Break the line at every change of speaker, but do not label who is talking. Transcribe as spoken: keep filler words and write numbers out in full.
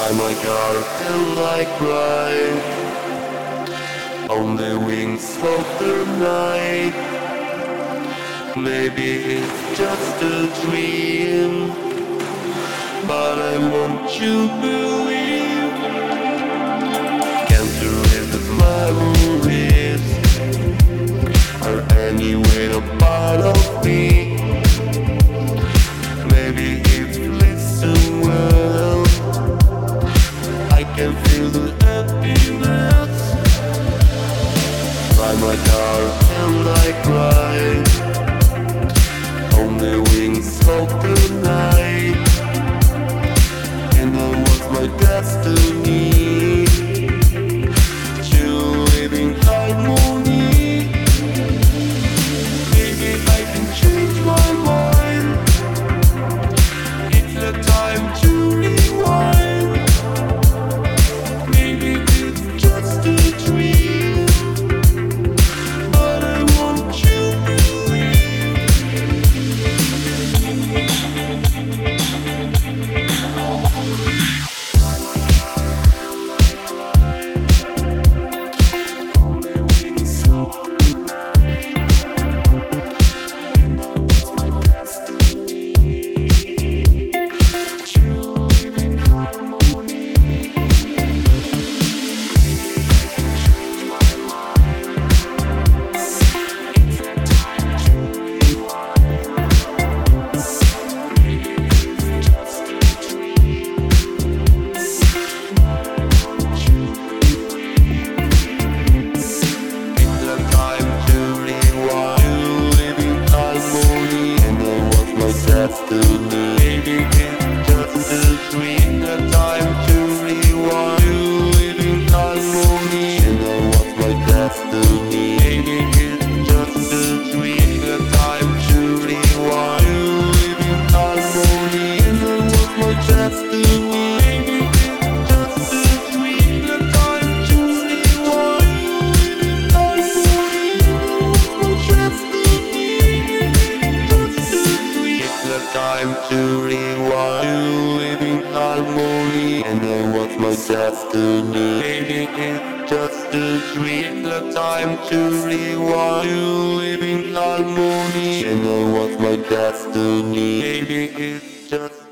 Fly my car and I cry on the wings of the night. Maybe it's just a dream, but I want you to believe. Can't you read the memories or anywhere a part of me? Maybe if you listen well, I can feel the happiness. Fly my car and I cry on the wings of the night. And I was my destiny to live in harmony. Maybe I can change my mind. It's the time to rewind. Maybe it's just a dream, but I want you to believe. Maybe it's just a dream, the time to rewind, to live in harmony, and I was my destiny. Maybe it's just a dream, the time to rewind, to live in harmony, and I was my destiny. Maybe it's just a dream, the time to rewind, to live in harmony, and I was my destiny. The time to rewind, to live in harmony, and I was my destiny. Maybe it's just a dream. The time to rewind, to live in harmony, and I was my destiny. Maybe it's just